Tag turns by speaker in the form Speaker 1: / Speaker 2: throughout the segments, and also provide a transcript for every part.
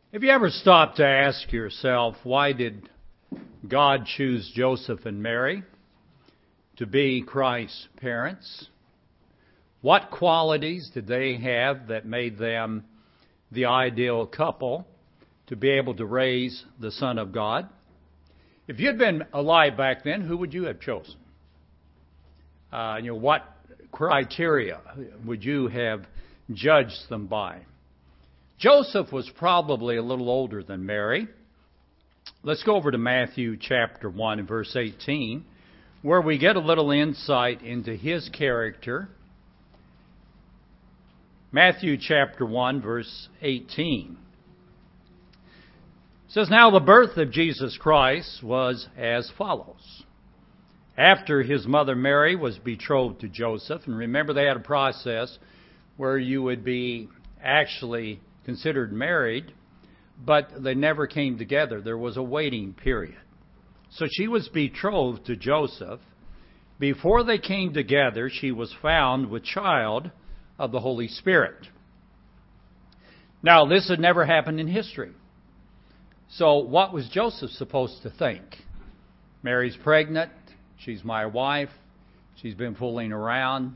Speaker 1: Have you ever stopped to ask yourself, why did God choose Joseph and Mary to be Christ's parents? What qualities did they have that made them the ideal couple to be able to raise the Son of God? If you'd been alive back then, who would you have chosen? What criteria would you have judged them by? Joseph was probably a little older than Mary. Let's go over to Matthew chapter 1 and verse 18, where we get a little insight into his character. Matthew chapter 1, verse 18. It says, "Now the birth of Jesus Christ was as follows. After his mother Mary was betrothed to Joseph," and remember they had a process where you would be actually considered married, but they never came together. There was a waiting period. So she was betrothed to Joseph. Before they came together, she was found with child of the Holy Spirit. Now, this had never happened in history. So what was Joseph supposed to think? Mary's pregnant. She's my wife. She's been fooling around.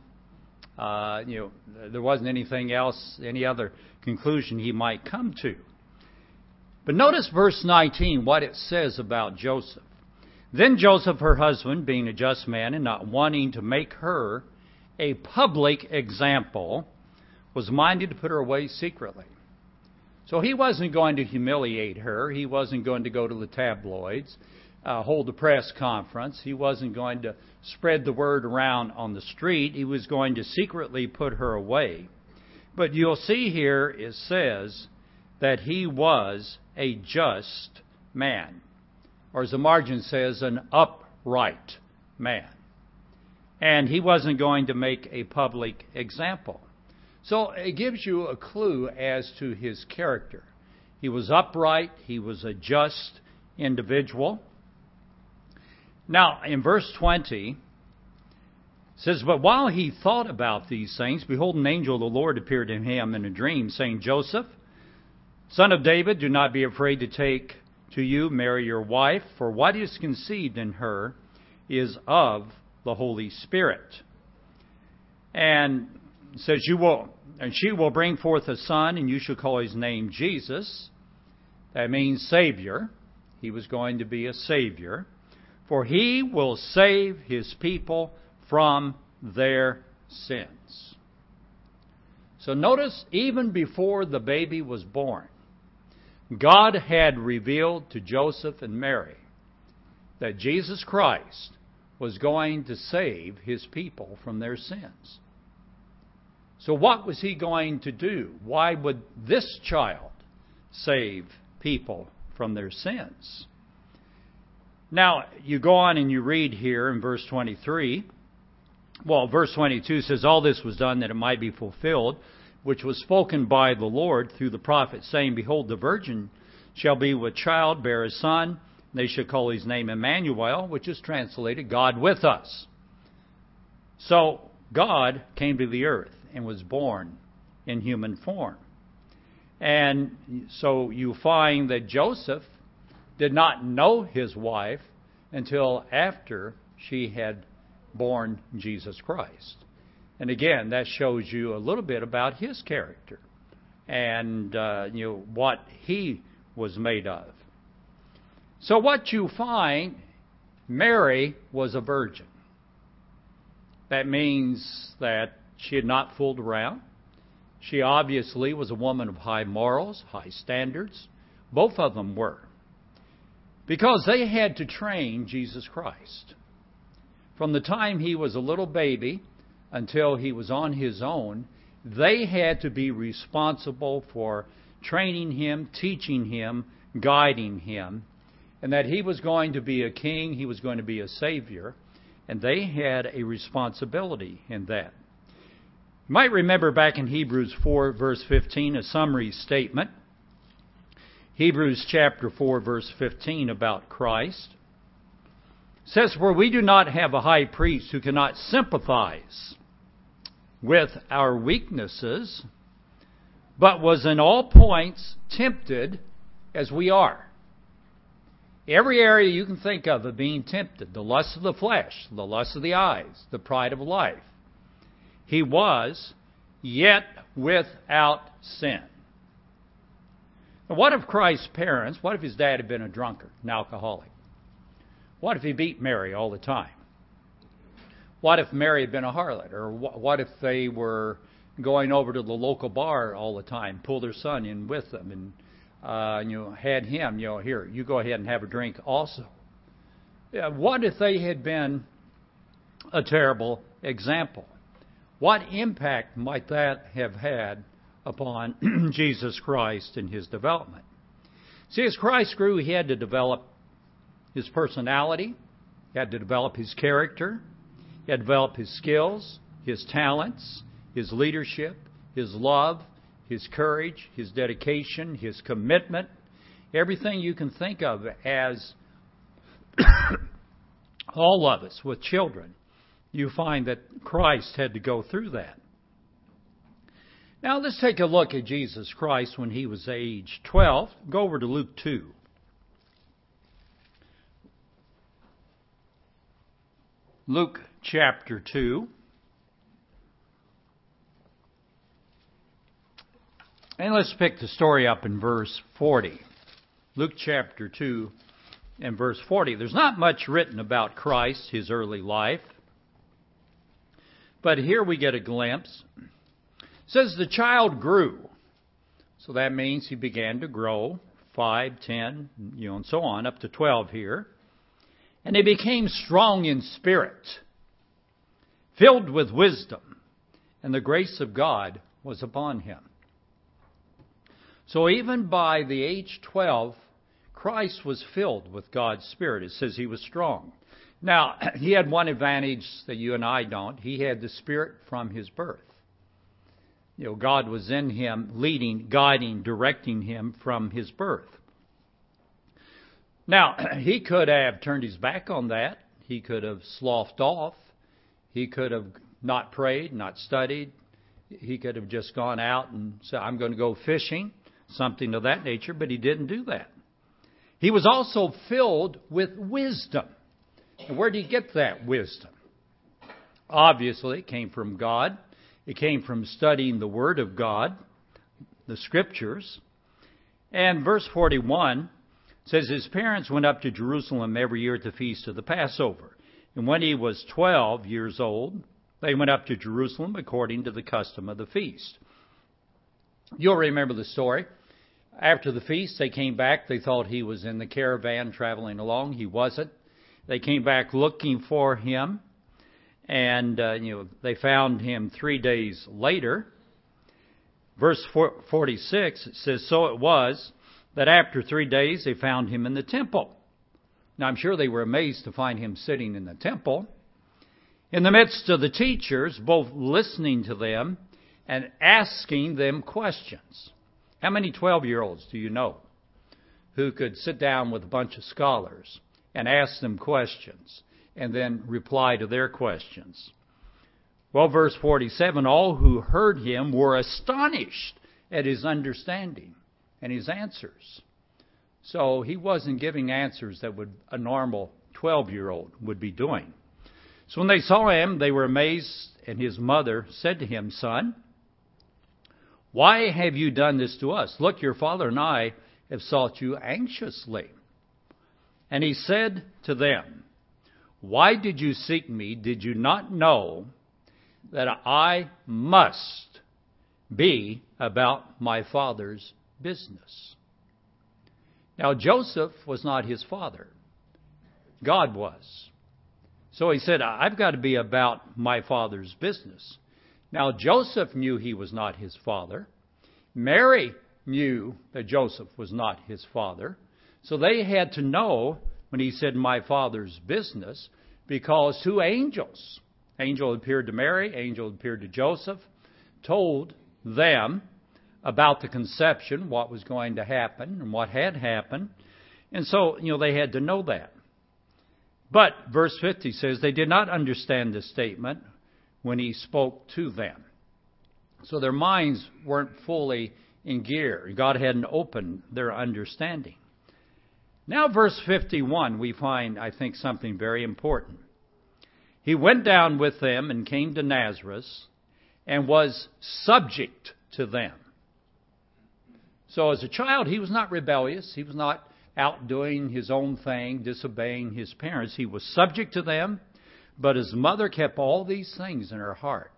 Speaker 1: There wasn't anything else, any other conclusion he might come to. But notice verse 19, what it says about Joseph. "Then Joseph, her husband, being a just man and not wanting to make her a public example, was minded to put her away secretly." So he wasn't going to humiliate her. He wasn't going to go to the tabloids, hold a press conference. He wasn't going to spread the word around on the street. He was going to secretly put her away. But you'll see here it says that he was a just man. Or as the margin says, an upright man. And he wasn't going to make a public example. So it gives you a clue as to his character. He was upright. He was a just individual. Now, in verse 20, it says, "But while he thought about these things, behold, an angel of the Lord appeared to him in a dream, saying, Joseph, son of David, do not be afraid to take to you Mary your wife, for what is conceived in her is of the Holy Spirit. And it says, she will bring forth a son, and you shall call his name Jesus." That means Savior. He was going to be a Savior. "For he will save his people from their sins." So notice, even before the baby was born, God had revealed to Joseph and Mary that Jesus Christ was going to save his people from their sins. So what was he going to do? Why would this child save people from their sins? Now, you go on and you read here in verse 23. Well, verse 22 says, "All this was done that it might be fulfilled, which was spoken by the Lord through the prophet, saying, Behold, the virgin shall be with child, bear a son, and they shall call his name Emmanuel," which is translated, God with us. So, God came to the earth and was born in human form. And so you find that Joseph did not know his wife until after she had born Jesus Christ. And again, that shows you a little bit about his character and what he was made of. So what you find, Mary was a virgin. That means that she had not fooled around. She obviously was a woman of high morals, high standards. Both of them were. Because they had to train Jesus Christ. From the time he was a little baby until he was on his own, they had to be responsible for training him, teaching him, guiding him, and that he was going to be a king, he was going to be a savior, and they had a responsibility in that. You might remember back in Hebrews 4, verse 15, a summary statement. Hebrews chapter 4, verse 15 about Christ. It says, "For we do not have a high priest who cannot sympathize with our weaknesses, but was in all points tempted as we are. Every area you can think of being tempted, the lust of the flesh, the lust of the eyes, the pride of life. He was, yet without sin. Now, what if Christ's parents, what if his dad had been a drunkard, an alcoholic? What if he beat Mary all the time? What if Mary had been a harlot? Or what if they were going over to the local bar all the time, pull their son in with them, and had him, here, you go ahead and have a drink also. Yeah, what if they had been a terrible example? What impact might that have had upon Jesus Christ and his development? See, as Christ grew, he had to develop his personality, he had to develop his character, he had to develop his skills, his talents, his leadership, his love, his courage, his dedication, his commitment, everything you can think of as all of us with children. You find that Christ had to go through that. Now let's take a look at Jesus Christ when he was age 12. Go over to Luke 2. Luke chapter 2. And let's pick the story up in verse 40. Luke chapter 2 and verse 40. There's not much written about Christ, his early life. But here we get a glimpse. It says the child grew. So that means he began to grow, 5, 10, and so on, up to 12 here. And he became strong in spirit, filled with wisdom, and the grace of God was upon him. So even by the age 12, Christ was filled with God's Spirit. It says he was strong. Now, he had one advantage that you and I don't. He had the Spirit from his birth. God was in him, leading, guiding, directing him from his birth. Now, he could have turned his back on that. He could have sloughed off. He could have not prayed, not studied. He could have just gone out and said, I'm going to go fishing, something of that nature, but he didn't do that. He was also filled with wisdom. And where did he get that wisdom? Obviously, it came from God. It came from studying the Word of God, the Scriptures. And verse 41 says his parents went up to Jerusalem every year at the feast of the Passover. And when he was 12 years old, they went up to Jerusalem according to the custom of the feast. You'll remember the story. After the feast, they came back. They thought he was in the caravan traveling along. He wasn't. They came back looking for him. And, they found him 3 days later. Verse 46, it says, so it was that after 3 days they found him in the temple. Now, I'm sure they were amazed to find him sitting in the temple, in the midst of the teachers, both listening to them and asking them questions. How many 12-year-olds do you know who could sit down with a bunch of scholars and ask them questions and then reply to their questions? Well, verse 47, all who heard him were astonished at his understanding and his answers. So he wasn't giving answers that a normal 12-year-old would be doing. So when they saw him, they were amazed, and his mother said to him, Son, why have you done this to us? Look, your father and I have sought you anxiously. And he said to them, why did you seek me? Did you not know that I must be about my father's business? Now, Joseph was not his father. God was. So he said, I've got to be about my father's business. Now, Joseph knew he was not his father. Mary knew that Joseph was not his father. So they had to know when he said, my father's business, because two angels, angel appeared to Mary, angel appeared to Joseph, told them about the conception, what was going to happen and what had happened. And so, they had to know that. But verse 50 says they did not understand this statement when he spoke to them. So their minds weren't fully in gear. God hadn't opened their understanding. Now, verse 51, we find, I think, something very important. He went down with them and came to Nazareth and was subject to them. So as a child, he was not rebellious. He was not out doing his own thing, disobeying his parents. He was subject to them, but his mother kept all these things in her heart.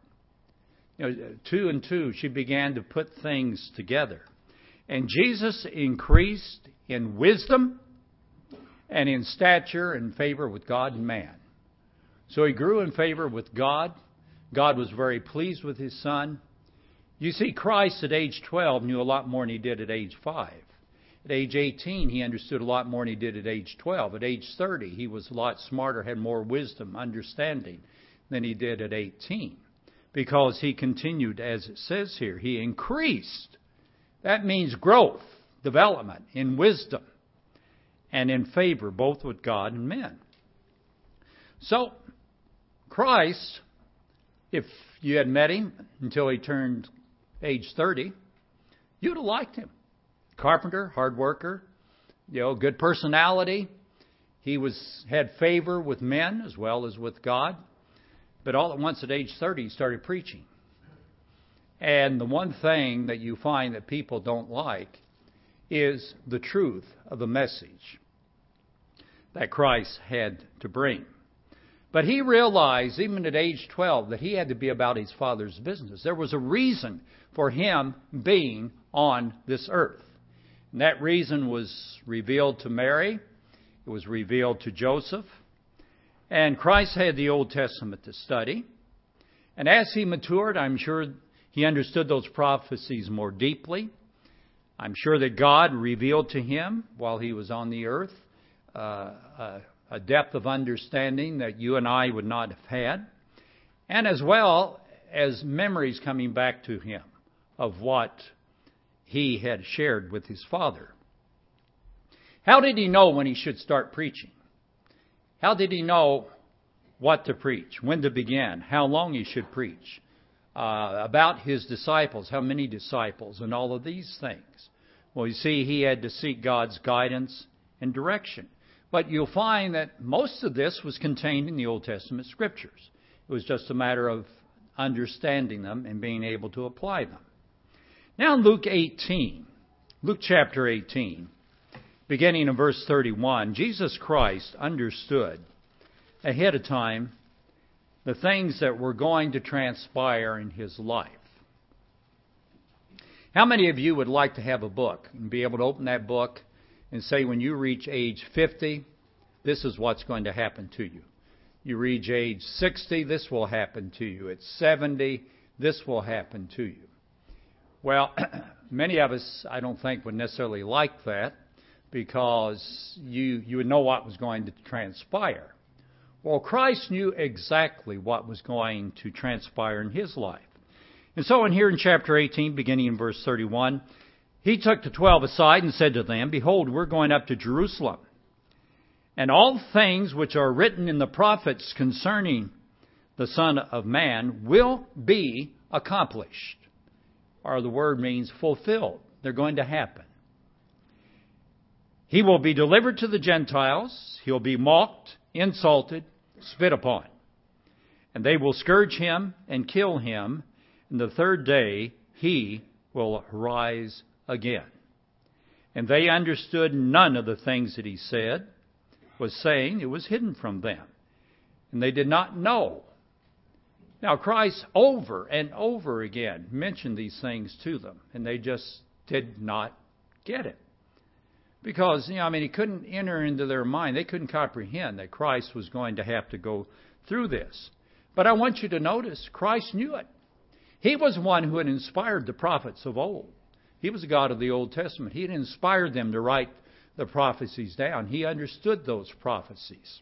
Speaker 1: Two and two, she began to put things together. And Jesus increased in wisdom and in stature and favor with God and man. So he grew in favor with God. God was very pleased with his son. You see, Christ at age 12 knew a lot more than he did at age 5. At age 18, he understood a lot more than he did at age 12. At age 30, he was a lot smarter, had more wisdom, understanding than he did at 18. Because he continued, as it says here, he increased. That means growth, development in wisdom and in favor, both with God and men. So, Christ, if you had met him until he turned age 30, you'd have liked him. Carpenter, hard worker, good personality. He had favor with men as well as with God. But all at once at age 30, he started preaching. And the one thing that you find that people don't like is the truth of the message that Christ had to bring. But he realized, even at age 12, that he had to be about his Father's business. There was a reason for him being on this earth. And that reason was revealed to Mary. It was revealed to Joseph. And Christ had the Old Testament to study. And as he matured, I'm sure he understood those prophecies more deeply. I'm sure that God revealed to him while he was on the earth a depth of understanding that you and I would not have had. And as well as memories coming back to him of what he had shared with his Father. How did he know when he should start preaching? How did he know what to preach, when to begin, how long he should preach, about his disciples, how many disciples, and all of these things? Well, you see, he had to seek God's guidance and direction. But you'll find that most of this was contained in the Old Testament Scriptures. It was just a matter of understanding them and being able to apply them. Now in Luke chapter 18, beginning in verse 31, Jesus Christ understood ahead of time the things that were going to transpire in his life. How many of you would like to have a book and be able to open that book and say, when you reach age 50, this is what's going to happen to you? You reach age 60, this will happen to you. At 70, this will happen to you. Well, many of us, I don't think, would necessarily like that, because you would know what was going to transpire. Well, Christ knew exactly what was going to transpire in his life. And so here in chapter 18, beginning in verse 31, he took the 12 aside and said to them, "Behold, we're going up to Jerusalem. And all things which are written in the prophets concerning the Son of Man will be accomplished." Or the word means fulfilled. They're going to happen. He will be delivered to the Gentiles. He'll be mocked, insulted, spit upon. And they will scourge him and kill him. And the third day he will rise again. And they understood none of the things that he was saying. It was hidden from them. And they did not know. Now, Christ over and over again mentioned these things to them. And they just did not get it. Because, he couldn't enter into their mind. They couldn't comprehend that Christ was going to have to go through this. But I want you to notice, Christ knew it. He was one who had inspired the prophets of old. He was the God of the Old Testament. He had inspired them to write the prophecies down. He understood those prophecies.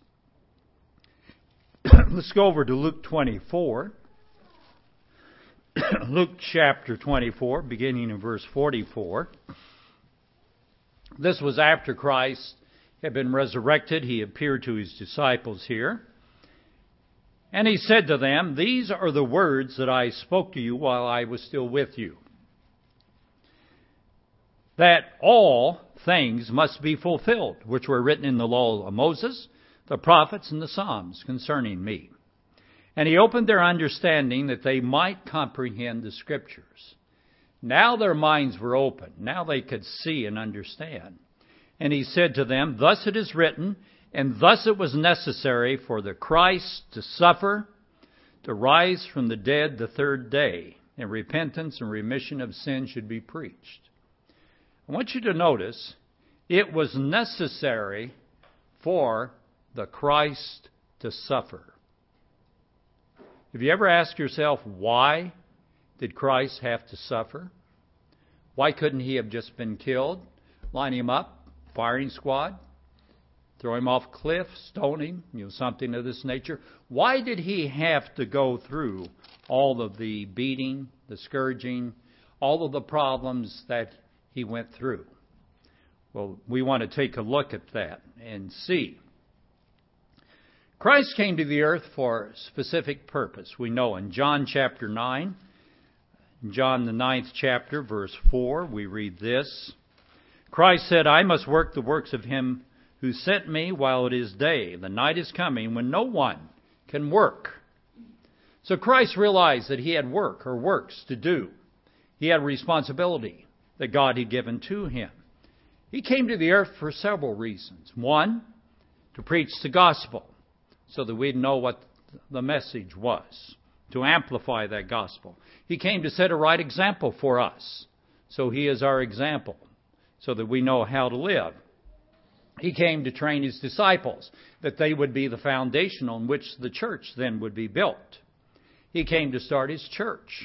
Speaker 1: Let's go over to Luke 24. Luke chapter 24, beginning in verse 44. This was after Christ had been resurrected. He appeared to his disciples here. And he said to them, "These are the words that I spoke to you while I was still with you. that all things must be fulfilled, which were written in the law of Moses, the prophets, and the Psalms concerning me. And he opened their understanding that they might comprehend the Scriptures. Now their minds were open. Now they could see and understand. And he said to them, thus it is written, and thus it was necessary for the Christ to suffer, to rise from the dead the third day, and repentance and remission of sin should be preached. I want you to notice, it was necessary for the Christ to suffer. Have you ever asked yourself, why did Christ have to suffer? Why couldn't he have just been killed? Line him up, firing squad, throw him off a cliff, stone him, something of this nature. Why did he have to go through all of the beating, the scourging, all of the problems that he went through? Well, we want to take a look at that and see. Christ came to the earth for a specific purpose. We know in John chapter 9, John the 9th chapter, verse 4, we read this. Christ said, I must work the works of him who sent me while it is day. The night is coming when no one can work. So Christ realized that he had work or works to do. He had a responsibility that God had given to him. He came to the earth for several reasons. One, to preach the gospel so that we'd know what the message was, to amplify that gospel. He came to set a right example for us. So he is our example so that we know how to live. He came to train his disciples that they would be the foundation on which the church then would be built. He came to start his church.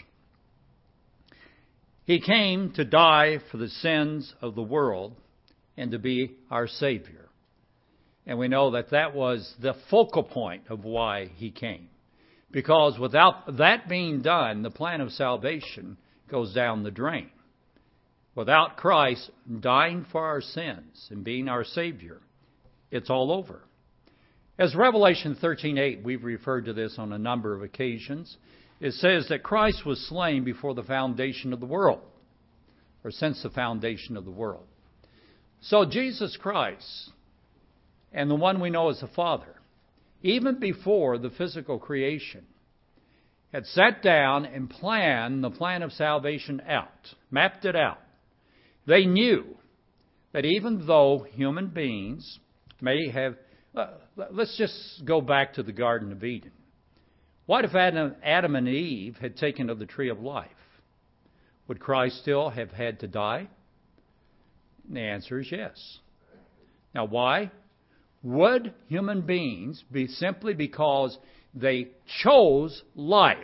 Speaker 1: He came to die for the sins of the world and to be our Savior. And we know that that was the focal point of why he came. Because without that being done, the plan of salvation goes down the drain. Without Christ dying for our sins and being our Savior, it's all over. As Revelation 13:8, we've referred to this on a number of occasions. It says that Christ was slain before the foundation of the world, or since the foundation of the world. So Jesus Christ, and the one we know as the Father, even before the physical creation, had sat down and planned the plan of salvation out, mapped it out. They knew that even though human beings may have... let's just go back to the Garden of Eden. What if Adam and Eve had taken of the tree of life? Would Christ still have had to die? And the answer is yes. Now why? Would human beings be simply because they chose life,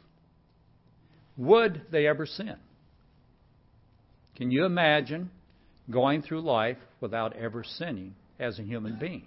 Speaker 1: would they ever sin? Can you imagine going through life without ever sinning as a human being?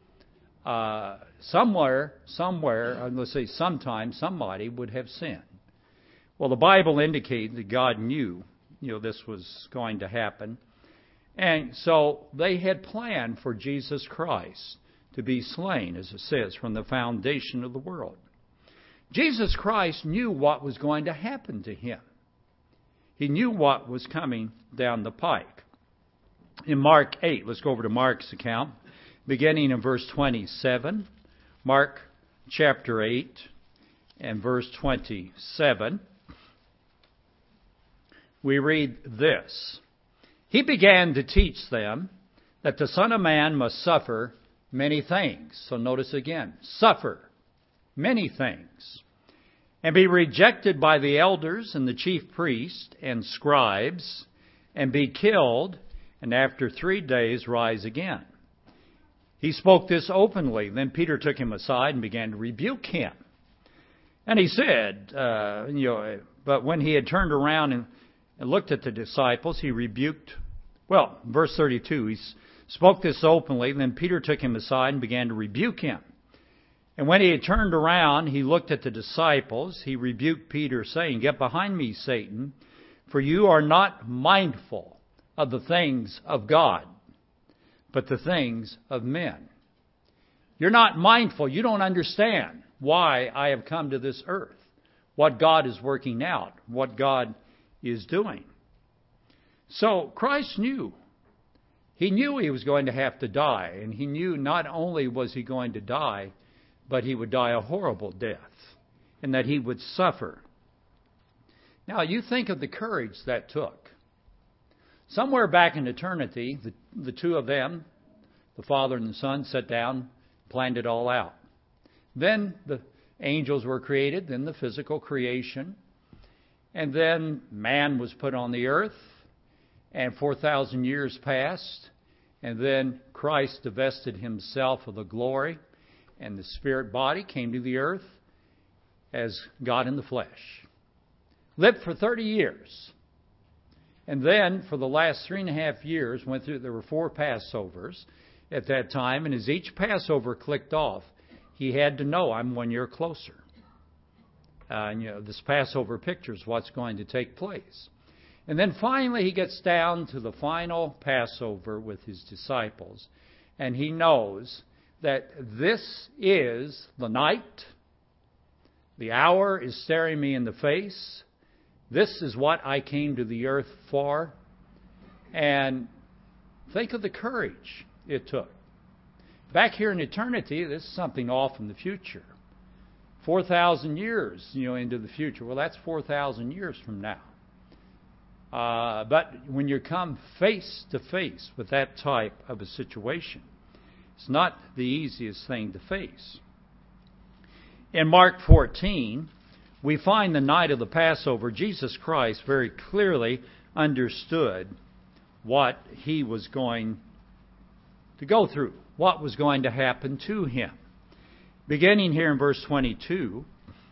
Speaker 1: Somewhere, let's say sometime, somebody would have sinned. Well, the Bible indicates that God knew, this was going to happen. And so they had planned for Jesus Christ to be slain, as it says, from the foundation of the world. Jesus Christ knew what was going to happen to him. He knew what was coming down the pike. In Mark 8, let's go over to Mark's account, beginning in verse 27. Mark chapter 8 and verse 27. We read this. He began to teach them that the Son of Man must suffer many things. So notice again, suffer many things, and be rejected by the elders and the chief priests and scribes, and be killed, and after 3 days rise again. He spoke this openly. Then Peter took him aside and began to rebuke him. And he said, but when he had turned around and looked at the disciples, he rebuked, verse 32, he spoke this openly. Then Peter took him aside and began to rebuke him. And when he had turned around, he looked at the disciples. He rebuked Peter, saying, Get behind me, Satan, for you are not mindful of the things of God, but the things of men. You're not mindful. You don't understand why I have come to this earth, what God is working out, what God is doing. So Christ knew. He knew he was going to have to die, and he knew not only was he going to die, but he would die a horrible death, and that he would suffer. Now, you think of the courage that took. Somewhere back in eternity, the two of them, the Father and the Son, sat down, planned it all out. Then the angels were created, then the physical creation, and then man was put on the earth, and 4,000 years passed, and then Christ divested himself of the glory, and the spirit body came to the earth as God in the flesh. Lived for 30 years. And then for the last 3.5 years, there were 4 Passovers at that time, and as each Passover clicked off, he had to know, I'm 1 year closer. This Passover picture is what's going to take place. And then finally he gets down to the final Passover with his disciples, and he knows that this is the night. The hour is staring me in the face. This is what I came to the earth for. And think of the courage it took. Back here in eternity, this is something off in the future. 4,000 years, into the future. Well, that's 4,000 years from now. But when you come face to face with that type of a situation, it's not the easiest thing to face. In Mark 14, we find the night of the Passover, Jesus Christ very clearly understood what he was going to go through, what was going to happen to him. Beginning here in verse 22,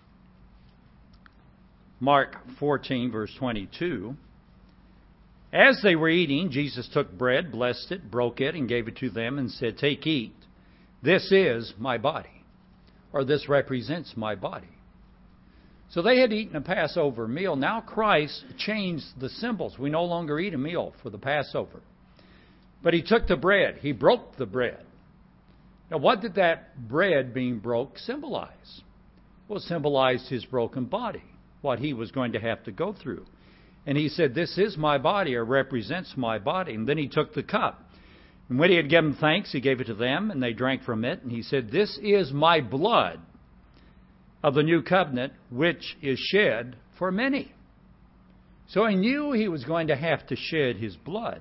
Speaker 1: Mark 14, verse 22, as they were eating, Jesus took bread, blessed it, broke it, and gave it to them and said, "Take, eat. This is my body," or this represents my body. So they had eaten a Passover meal. Now Christ changed the symbols. We no longer eat a meal for the Passover. But he took the bread. He broke the bread. Now what did that bread being broke symbolize? Well, it symbolized his broken body, what he was going to have to go through. And he said, "This is my body," or represents my body. And then he took the cup. And when he had given thanks, he gave it to them, and they drank from it. And he said, "This is my blood of the new covenant, which is shed for many." So he knew he was going to have to shed his blood.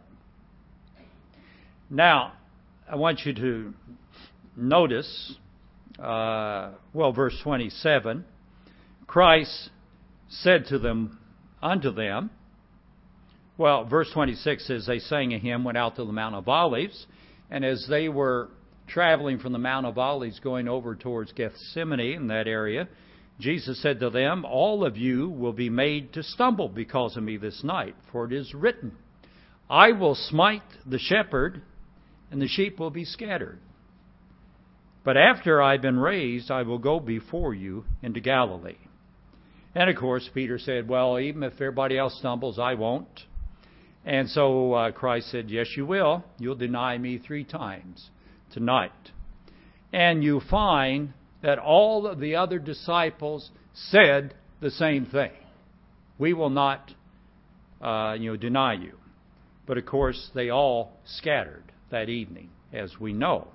Speaker 1: Now, I want you to notice, verse 27, Christ said to them, unto them, verse 26 says, they sang a hymn, went out to the Mount of Olives, and as they were traveling from the Mount of Olives going over towards Gethsemane in that area, Jesus said to them, "All of you will be made to stumble because of me this night, for it is written, I will smite the shepherd, and the sheep will be scattered. But after I've been raised, I will go before you into Galilee." And of course, Peter said, "Well, even if everybody else stumbles, I won't." And so Christ said, "Yes, you will. You'll deny me 3 times tonight." And you find that all of the other disciples said the same thing. "We will not, deny you." But of course, they all scattered that evening, as we know.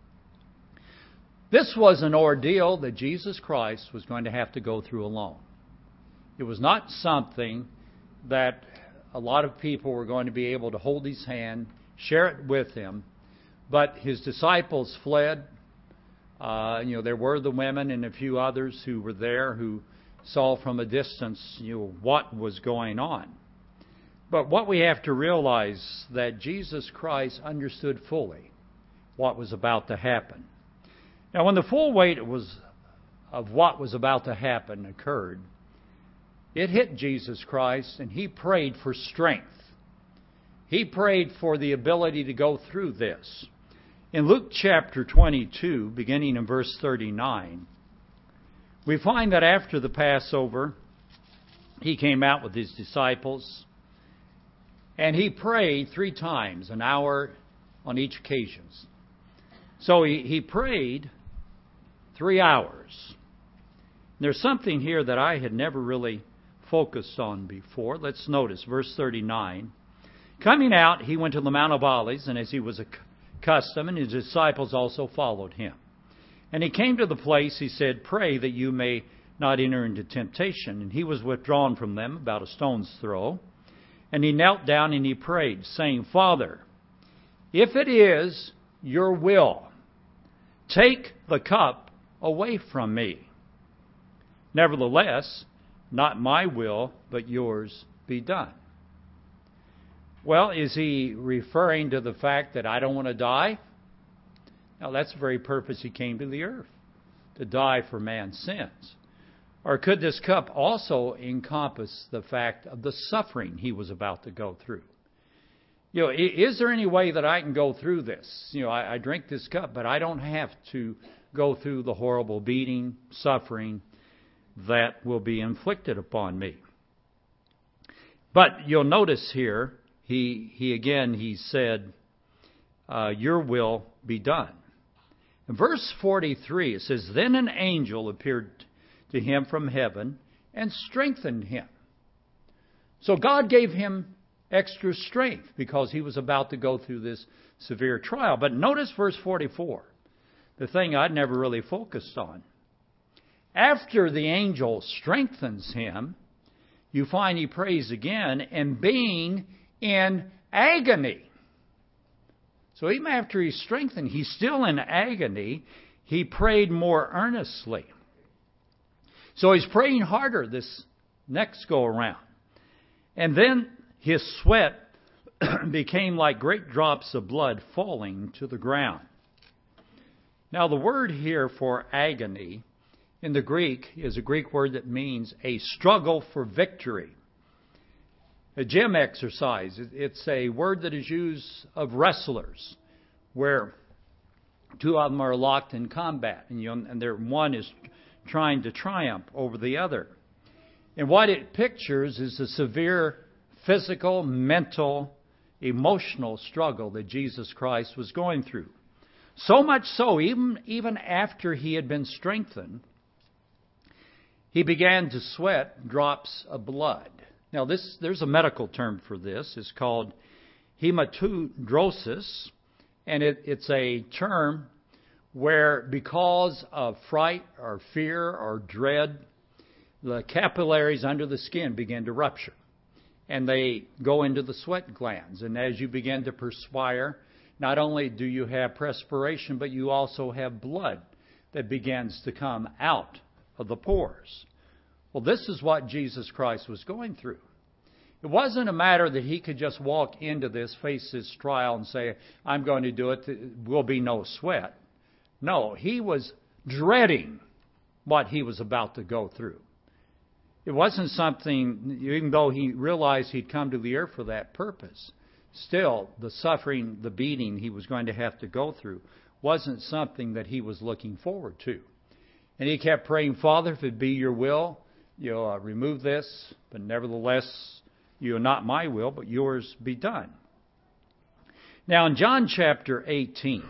Speaker 1: This was an ordeal that Jesus Christ was going to have to go through alone. It was not something that a lot of people were going to be able to hold his hand, share it with him. But his disciples fled. There were the women and a few others who were there who saw from a distance, what was going on. But what we have to realize that Jesus Christ understood fully what was about to happen. Now, when the full weight of what was about to happen occurred, it hit Jesus Christ, and he prayed for strength. He prayed for the ability to go through this. In Luke chapter 22, beginning in verse 39, we find that after the Passover, he came out with his disciples, and he prayed 3 times, an hour on each occasion. So he prayed 3 hours. There's something here that I had never really focused on before. Let's notice verse 39. Coming out, he went to the Mount of Olives, and as he was accustomed, and his disciples also followed him. And he came to the place, he said, "Pray that you may not enter into temptation." And he was withdrawn from them about a stone's throw. And he knelt down and he prayed, saying, "Father, if it is your will, take the cup away from me. Nevertheless, not my will, but yours be done." Well, is he referring to the fact that I don't want to die? No, that's the very purpose he came to the earth, to die for man's sins. Or could this cup also encompass the fact of the suffering he was about to go through? Is there any way that I can go through this? I drink this cup, but I don't have to go through the horrible beating, suffering that will be inflicted upon me. But you'll notice here, he said, "Your will be done." In verse 43, it says, "Then an angel appeared to him from heaven and strengthened him." So God gave him extra strength because he was about to go through this severe trial. But notice verse 44, the thing I'd never really focused on. After the angel strengthens him, you find he prays again, and being in agony. So even after he's strengthened, he's still in agony. He prayed more earnestly. So he's praying harder this next go around. And then his sweat became like great drops of blood falling to the ground. Now the word here for agony in the Greek is a Greek word that means a struggle for victory. A gym exercise. It's a word that is used of wrestlers, where two of them are locked in combat, and one is trying to triumph over the other. And what it pictures is a severe physical, mental, emotional struggle that Jesus Christ was going through. So much so, even after he had been strengthened, he began to sweat drops of blood. Now, there's a medical term for this. It's called hematidrosis, and it's a term where because of fright or fear or dread, the capillaries under the skin begin to rupture, and they go into the sweat glands. And as you begin to perspire, not only do you have perspiration, but you also have blood that begins to come out of the pores. Well, this is what Jesus Christ was going through. It wasn't a matter that he could just walk into this, face this trial, and say, "I'm going to do it. There will be no sweat." No, he was dreading what he was about to go through. It wasn't something, even though he realized he'd come to the earth for that purpose, still the suffering, the beating he was going to have to go through wasn't something that he was looking forward to. And he kept praying, "Father, if it be your will, remove this, but nevertheless, not my will, but yours be done." Now in John chapter 18,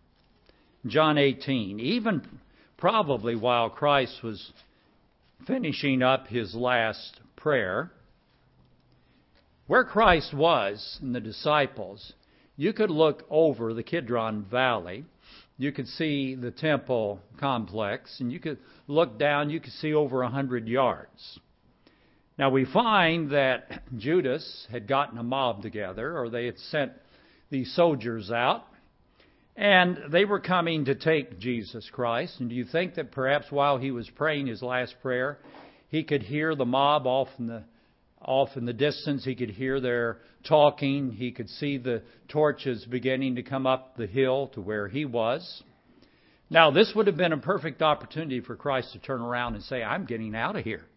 Speaker 1: even probably while Christ was finishing up his last prayer, where Christ was and the disciples, you could look over the Kidron Valley. You could see the temple complex, and you could look down, you could see over 100 yards. Now we find that Judas had gotten a mob together, or they had sent these soldiers out, and they were coming to take Jesus Christ. And do you think that perhaps while he was praying his last prayer, he could hear the mob off in the distance? He could hear their talking. He could see the torches beginning to come up the hill to where he was. Now, this would have been a perfect opportunity for Christ to turn around and say, "I'm getting out of here.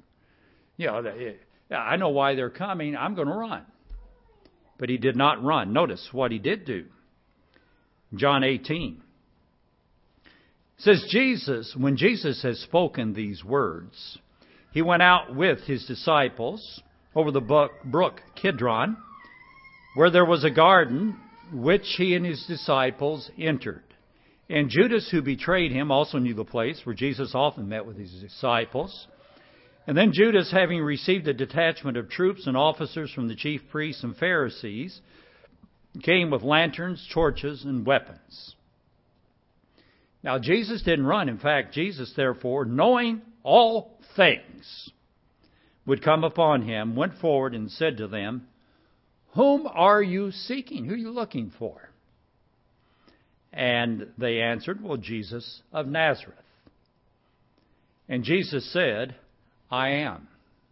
Speaker 1: I know why they're coming. I'm going to run." But he did not run. Notice what he did do. John 18. It says, when Jesus had spoken these words, he went out with his disciples over the brook Kidron, where there was a garden, which he and his disciples entered. And Judas, who betrayed him, also knew the place where Jesus often met with his disciples. And then Judas, having received a detachment of troops and officers from the chief priests and Pharisees, came with lanterns, torches, and weapons. Now, Jesus didn't run. In fact, Jesus, therefore, knowing all things would come upon him, went forward and said to them, "Whom are you seeking? Who are you looking for?" And they answered, "Well, Jesus of Nazareth." And Jesus said, "I am."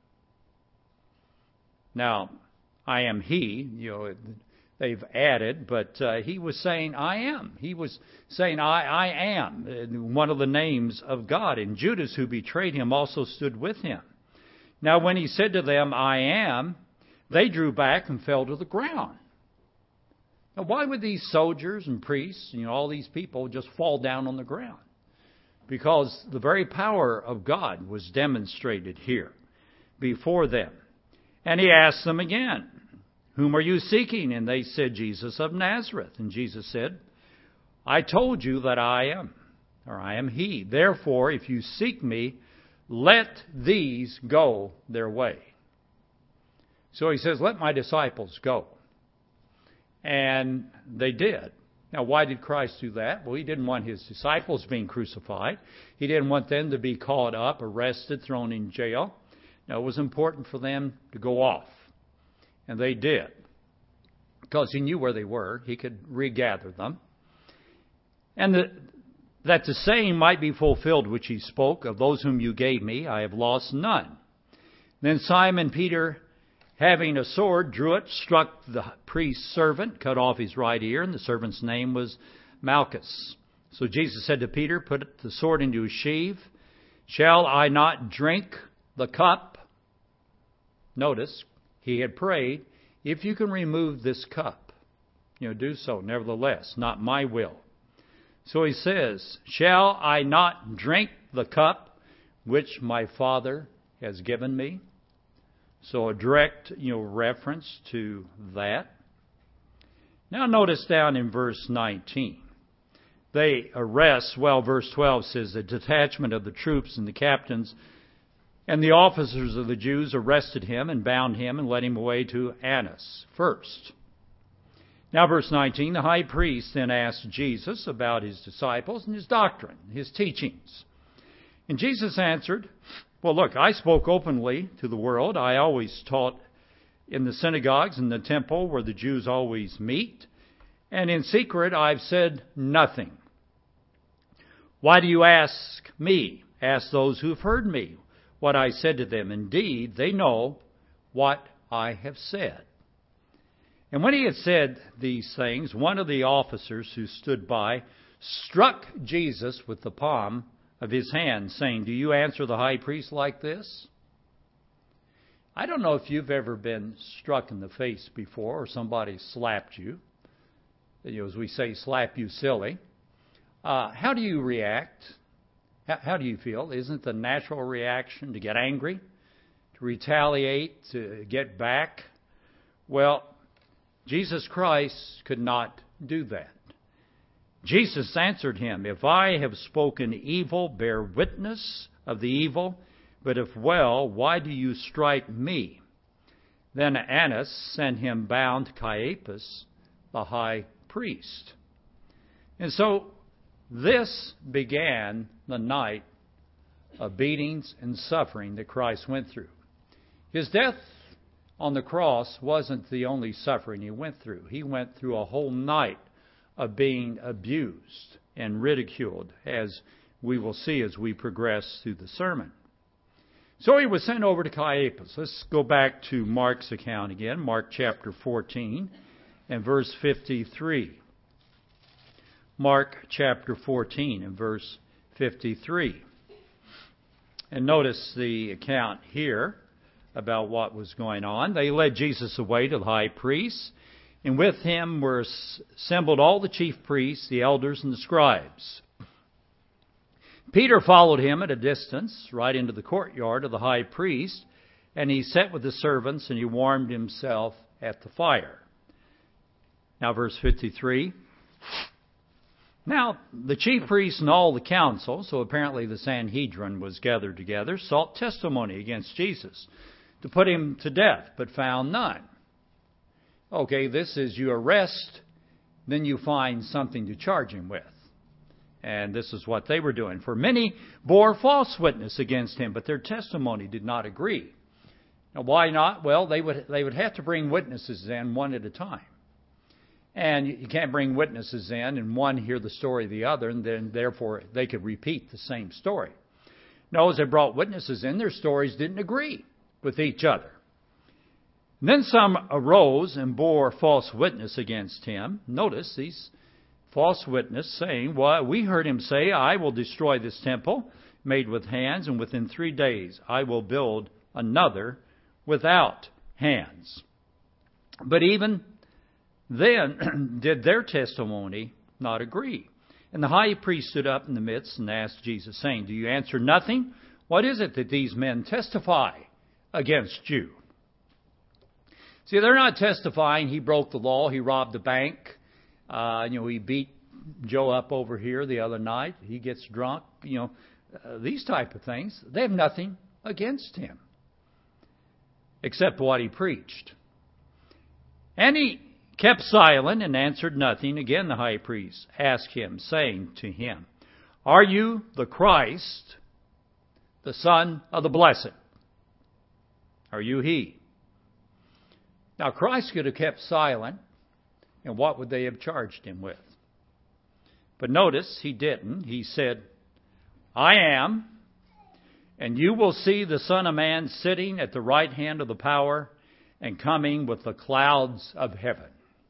Speaker 1: Now, I am he, they've added, but he was saying, "I am." He was saying, I am, one of the names of God. And Judas, who betrayed him, also stood with him. Now, when he said to them, "I am," they drew back and fell to the ground. Now, why would these soldiers and priests, all these people just fall down on the ground? Because the very power of God was demonstrated here before them. And he asked them again, "Whom are you seeking?" And they said, "Jesus of Nazareth." And Jesus said, "I told you that I am, or I am he. Therefore, if you seek me, let these go their way." So he says, "Let my disciples go." And they did. Now, why did Christ do that? Well, he didn't want his disciples being crucified. He didn't want them to be caught up, arrested, thrown in jail. No, it was important for them to go off. And they did. Because he knew where they were. He could regather them. And that the saying might be fulfilled which he spoke, "Of those whom you gave me, I have lost none." Then Simon Peter, having a sword, drew it, struck the priest's servant, cut off his right ear, and the servant's name was Malchus. So Jesus said to Peter, "Put the sword into his sheath. Shall I not drink the cup?" Notice, he had prayed, "If you can remove this cup, do so. Nevertheless, not my will." So he says, "Shall I not drink the cup which my Father has given me?" So a direct, reference to that. Now notice down in verse 19. They arrest, verse 12 says, the detachment of the troops and the captains and the officers of the Jews arrested him and bound him and led him away to Annas first. Now verse 19, the high priest then asked Jesus about his disciples and his doctrine, his teachings. And Jesus answered, "Well, look, I spoke openly to the world. I always taught in the synagogues and the temple where the Jews always meet. And in secret I've said nothing. Why do you ask me? Ask those who've heard me what I said to them. Indeed, they know what I have said." And when he had said these things, one of the officers who stood by struck Jesus with the palm of his hand, saying, "Do you answer the high priest like this?" I don't know if you've ever been struck in the face before or somebody slapped you. As we say, slap you silly. How do you react? How do you feel? Isn't the natural reaction to get angry, to retaliate, to get back? Well, Jesus Christ could not do that. Jesus answered him, "If I have spoken evil, bear witness of the evil. But if well, why do you strike me?" Then Annas sent him bound to Caiaphas, the high priest. And so this began the night of beatings and suffering that Christ went through. His death on the cross wasn't the only suffering he went through. He went through a whole night of being abused and ridiculed, as we will see as we progress through the sermon. So he was sent over to Caiaphas. Let's go back to Mark's account again, Mark chapter 14 and verse 53. Mark chapter 14 and verse 53. And notice the account here about what was going on. They led Jesus away to the high priest, and with him were assembled all the chief priests, the elders, and the scribes. Peter followed him at a distance, right into the courtyard of the high priest, and he sat with the servants, and he warmed himself at the fire. Now verse 53. Now the chief priests and all the council, so apparently the Sanhedrin was gathered together, sought testimony against Jesus to put him to death, but found none. Okay, this is you arrest, then you find something to charge him with. And this is what they were doing. For many bore false witness against him, but their testimony did not agree. Now, why not? Well, they would have to bring witnesses in one at a time. And you can't bring witnesses in and one hear the story of the other, and then therefore they could repeat the same story. No, as they brought witnesses in, their stories didn't agree with each other. And then some arose and bore false witness against him. Notice these false witness saying, well, we heard him say, I will destroy this temple made with hands, and within 3 days I will build another without hands. But even then did their testimony not agree. And the high priest stood up in the midst and asked Jesus, saying, do you answer nothing? What is it that these men testify against you? See, they're not testifying he broke the law, he robbed the bank. He beat Joe up over here the other night. He gets drunk. These type of things. They have nothing against him except what he preached. And he kept silent and answered nothing. Again, the high priest asked him, saying to him, are you the Christ, the Son of the Blessed? Are you he? Now, Christ could have kept silent, and what would they have charged him with? But notice, he didn't. He said, I am, and you will see the Son of Man sitting at the right hand of the power and coming with the clouds of heaven.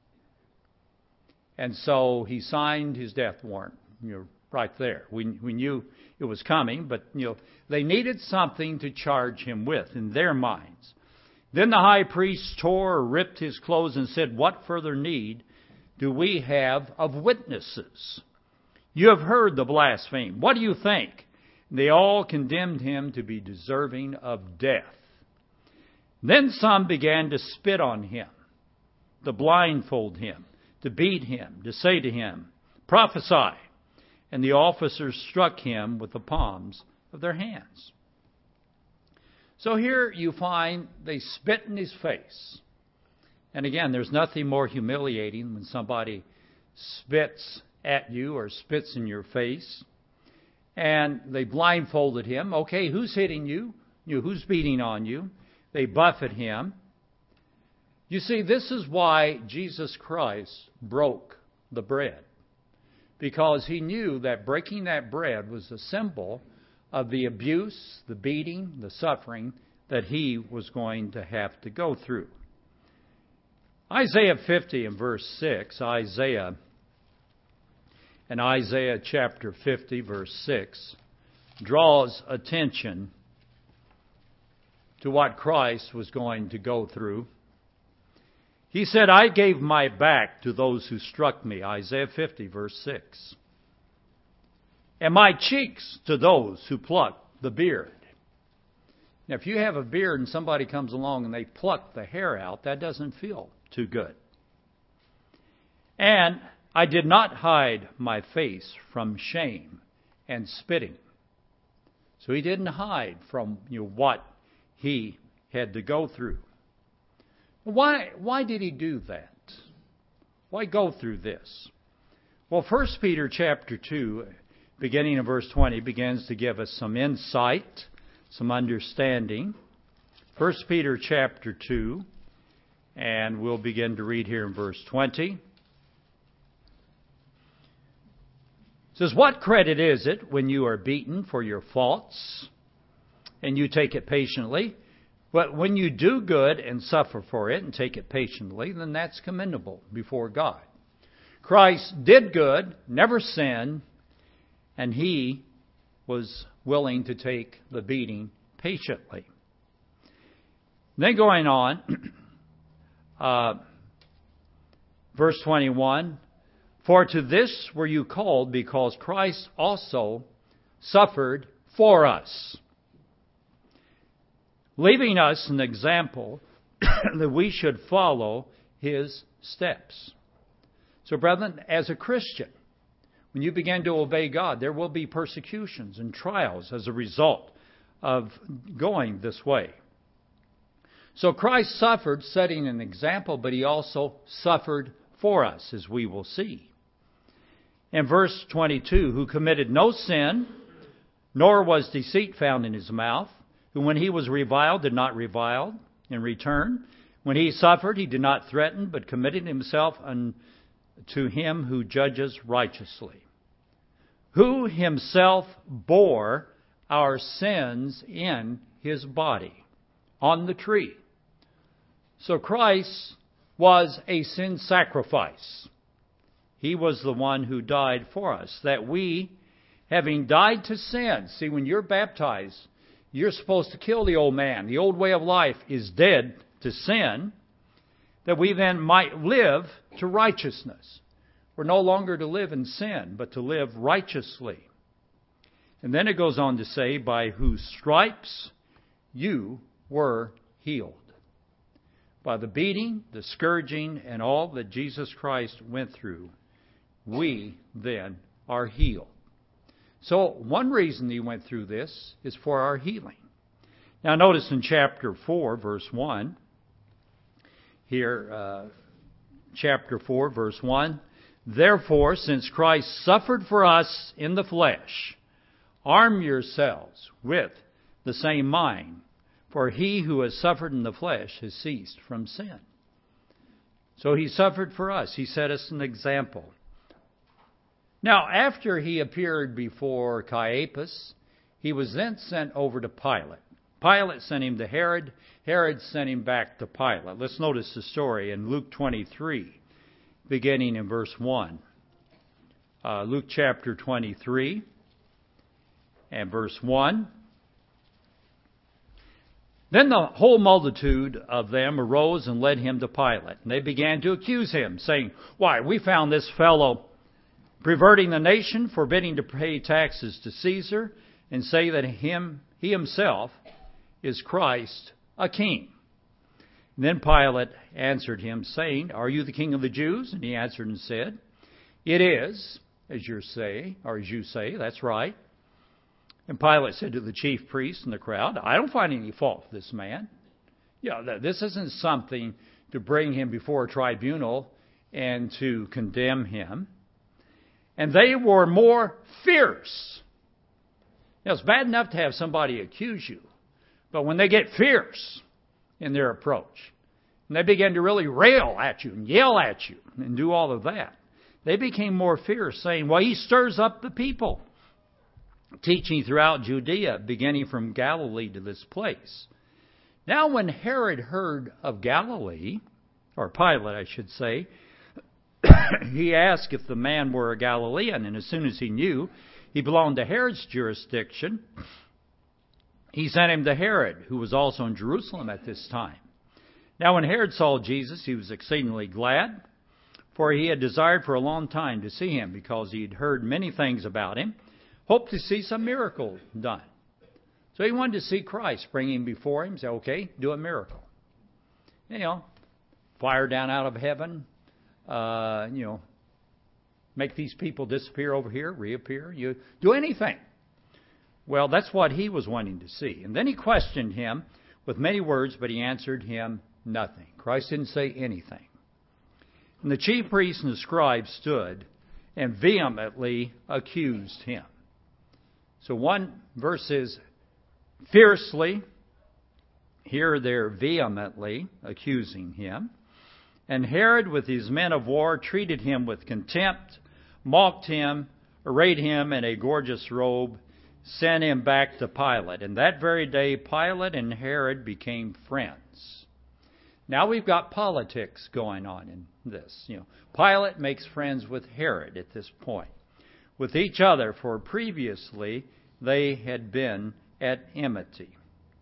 Speaker 1: And so he signed his death warrant. Right there. We knew it was coming, but they needed something to charge him with in their minds. Then the high priest tore or ripped his clothes and said, what further need do we have of witnesses? You have heard the blasphemy. What do you think? And they all condemned him to be deserving of death. Then some began to spit on him, to blindfold him, to beat him, to say to him, prophesy. And the officers struck him with the palms of their hands. So here you find they spit in his face. And again, there's nothing more humiliating when somebody spits at you or spits in your face. And they blindfolded him. Okay, who's hitting you? Who's beating on you? They buffet him. You see, this is why Jesus Christ broke the bread. Because he knew that breaking that bread was a symbol of the abuse, the beating, the suffering that he was going to have to go through. Isaiah 50 and verse 6, Isaiah chapter 50 verse 6 draws attention to what Christ was going to go through. He said, I gave my back to those who struck me, Isaiah 50 verse 6. And my cheeks to those who plucked the beard. Now, if you have a beard and somebody comes along and they pluck the hair out, that doesn't feel too good. And I did not hide my face from shame and spitting. So he didn't hide from what he had to go through. Why did he do that? Why go through this? Well, 1 Peter chapter 2, beginning in verse 20, begins to give us some insight, some understanding. 1 Peter chapter 2, and we'll begin to read here in verse 20. It says, what credit is it when you are beaten for your faults, and you take it patiently? But when you do good and suffer for it and take it patiently, then that's commendable before God. Christ did good, never sinned, and he was willing to take the beating patiently. Then going on, verse 21, for to this were you called, because Christ also suffered for us, leaving us an example that we should follow his steps. So, brethren, as a Christian, when you begin to obey God, there will be persecutions and trials as a result of going this way. So Christ suffered, setting an example, but he also suffered for us, as we will see. In verse 22, who committed no sin, nor was deceit found in his mouth, who when he was reviled did not revile in return. When he suffered, he did not threaten, but committed himself unto him who judges righteously, who himself bore our sins in his body on the tree. So Christ was a sin sacrifice. He was the one who died for us, that we, having died to sin, see, when you're baptized, you're supposed to kill the old man. The old way of life is dead to sin, that we then might live to righteousness. We're no longer to live in sin, but to live righteously. And then it goes on to say, by whose stripes you were healed. By the beating, the scourging, and all that Jesus Christ went through, we then are healed. So one reason he went through this is for our healing. Now notice in chapter 4, verse 1, here, chapter 4, verse 1, therefore, since Christ suffered for us in the flesh, arm yourselves with the same mind, for he who has suffered in the flesh has ceased from sin. So he suffered for us. He set us an example. Now, after he appeared before Caiaphas, he was then sent over to Pilate. Pilate sent him to Herod. Herod sent him back to Pilate. Let's notice the story in Luke 23, beginning in verse 1. Luke chapter 23 and verse 1. Then the whole multitude of them arose and led him to Pilate. And they began to accuse him, saying, why, we found this fellow perverting the nation, forbidding to pay taxes to Caesar, and say that he himself is Christ, a king. And then Pilate answered him, saying, are you the king of the Jews? And he answered and said, it is, as you say, that's right. And Pilate said to the chief priests and the crowd, I don't find any fault with this man. This isn't something to bring him before a tribunal and to condemn him. And they were more fierce. It's bad enough to have somebody accuse you, but when they get fierce in their approach, and they begin to really rail at you and yell at you and do all of that, they became more fierce, saying, well, he stirs up the people, teaching throughout Judea, beginning from Galilee to this place. Now when Herod heard of Galilee, or Pilate, I should say, he asked if the man were a Galilean, and as soon as he knew he belonged to Herod's jurisdiction, he sent him to Herod, who was also in Jerusalem at this time. Now when Herod saw Jesus, he was exceedingly glad, for he had desired for a long time to see him, because he had heard many things about him, hoped to see some miracle done. So he wanted to see Christ, bring him before him, say, okay, do a miracle. Fire down out of heaven, make these people disappear over here, reappear, you do anything. Well, that's what he was wanting to see. And then he questioned him with many words, but he answered him nothing. Christ didn't say anything. And the chief priests and the scribes stood and vehemently accused him. So one verse is fiercely. Here they're vehemently accusing him. And Herod with his men of war treated him with contempt, mocked him, arrayed him in a gorgeous robe, sent him back to Pilate. And that very day Pilate and Herod became friends. Now we've got politics going on in this. Pilate makes friends with Herod at this point, with each other, for previously they had been at enmity.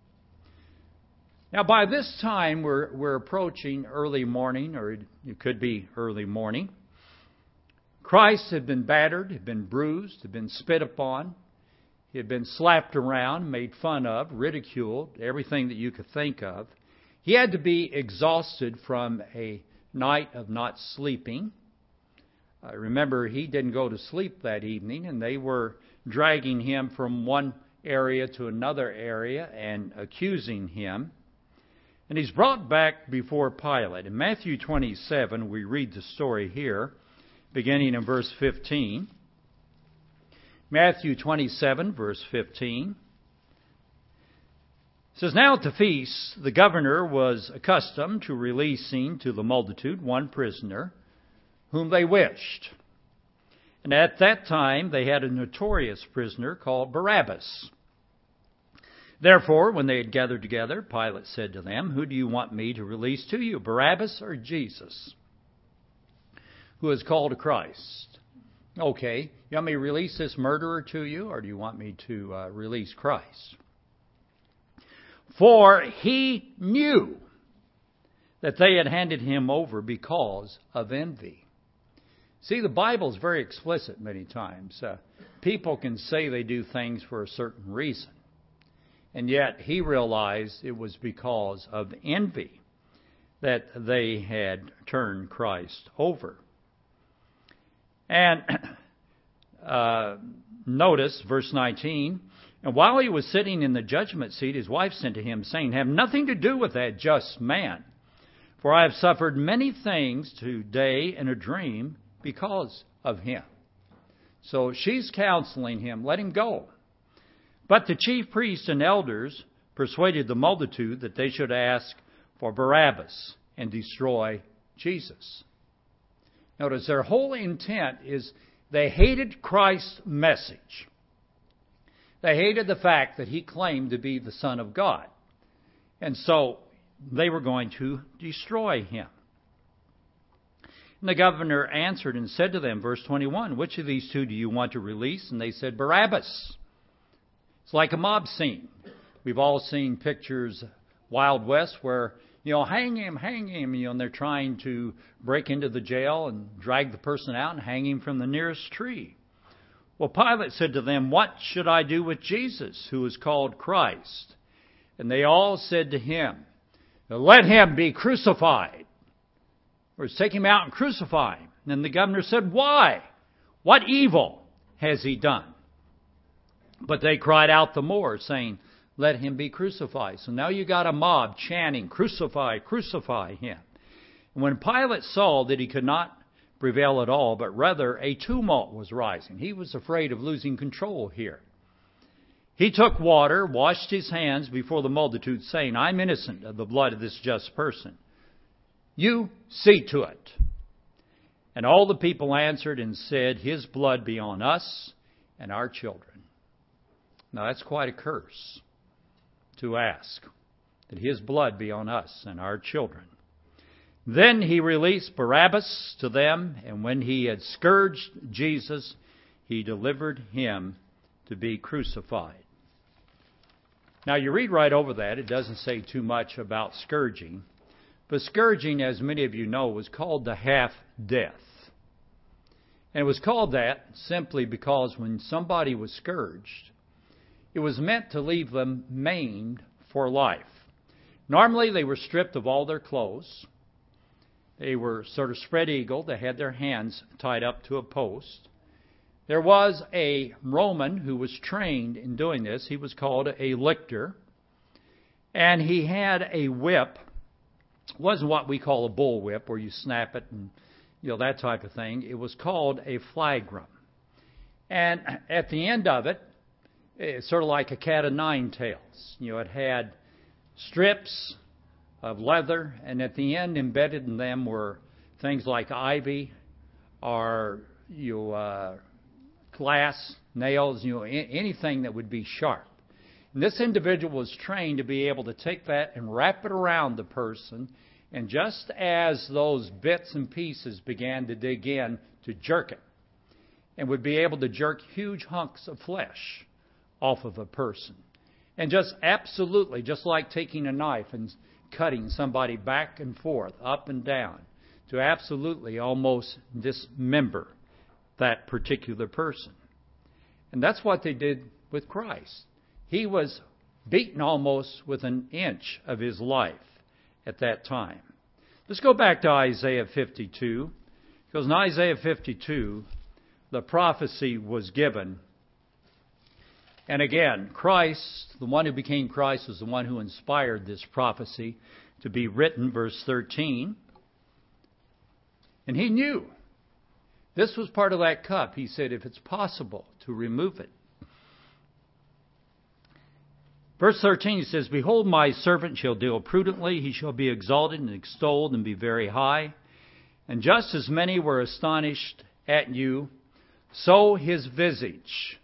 Speaker 1: Now by this time we're approaching early morning, or it could be early morning. Christ had been battered, had been bruised, had been spit upon. He had been slapped around, made fun of, ridiculed, everything that you could think of. He had to be exhausted from a night of not sleeping. Remember, he didn't go to sleep that evening, and they were dragging him from one area to another area and accusing him. And he's brought back before Pilate. In Matthew 27, we read the story here, beginning in verse 15. Matthew 27, verse 15. It says, "Now at the feast, the governor was accustomed to releasing to the multitude one prisoner, whom they wished. And at that time they had a notorious prisoner called Barabbas. Therefore, when they had gathered together, Pilate said to them, 'Who do you want me to release to you, Barabbas or Jesus, who is called Christ?' 'Okay, you want me to release this murderer to you, or do you want me to release Christ?' For he knew that they had handed him over because of envy." See, the Bible is very explicit many times. People can say they do things for a certain reason. And yet he realized it was because of envy that they had turned Christ over. And notice verse 19. "And while he was sitting in the judgment seat, his wife sent to him, saying, 'Have nothing to do with that just man, for I have suffered many things today in a dream because of him.'" So she's counseling him, let him go. But the chief priests and elders persuaded the multitude that they should ask for Barabbas and destroy Jesus. Notice their whole intent is they hated Christ's message. They hated the fact that he claimed to be the Son of God. And so they were going to destroy him. And the governor answered and said to them, verse 21, "Which of these two do you want to release?" And they said, "Barabbas." It's like a mob scene. We've all seen pictures, Wild West, where, hang him, and they're trying to break into the jail and drag the person out and hang him from the nearest tree. Well, Pilate said to them, "What should I do with Jesus, who is called Christ?" And they all said to him, "Let him be crucified." Or take him out and crucify him. And then the governor said, "Why? What evil has he done?" But they cried out the more, saying, "Let him be crucified." So now you got a mob chanting, "Crucify, crucify him." And when Pilate saw that he could not prevail at all, but rather a tumult was rising, he was afraid of losing control here. He took water, washed his hands before the multitude, saying, "I'm innocent of the blood of this just person. You see to it." And all the people answered and said, "His blood be on us and our children." Now that's quite a curse to ask, that his blood be on us and our children. Then he released Barabbas to them, and when he had scourged Jesus, he delivered him to be crucified. Now you read right over that. It doesn't say too much about scourging. But scourging, as many of you know, was called the half-death. And it was called that simply because when somebody was scourged, it was meant to leave them maimed for life. Normally, they were stripped of all their clothes. They were sort of spread-eagled. They had their hands tied up to a post. There was a Roman who was trained in doing this. He was called a lictor. And he had a whip. It wasn't what we call a bull whip, where you snap it and that type of thing. It was called a flagrum. And at the end of it, it's sort of like a cat of nine tails. It had strips of leather, and at the end embedded in them were things like ivy or glass, nails, anything that would be sharp. And this individual was trained to be able to take that and wrap it around the person, and just as those bits and pieces began to dig in, to jerk it, and would be able to jerk huge hunks of flesh off of a person. And just absolutely, just like taking a knife and cutting somebody back and forth, up and down, to absolutely almost dismember that particular person. And that's what they did with Christ. He was beaten almost with an inch of his life at that time. Let's go back to Isaiah 52, because in Isaiah 52, the prophecy was given. And again, Christ, the one who became Christ, was the one who inspired this prophecy. to be written, verse 13. And he knew this was part of that cup. He said, if it's possible to remove it. Verse 13, he says, behold, my servant shall deal prudently. He shall be exalted and extolled and be very high. And just as many were astonished at you, so his visage,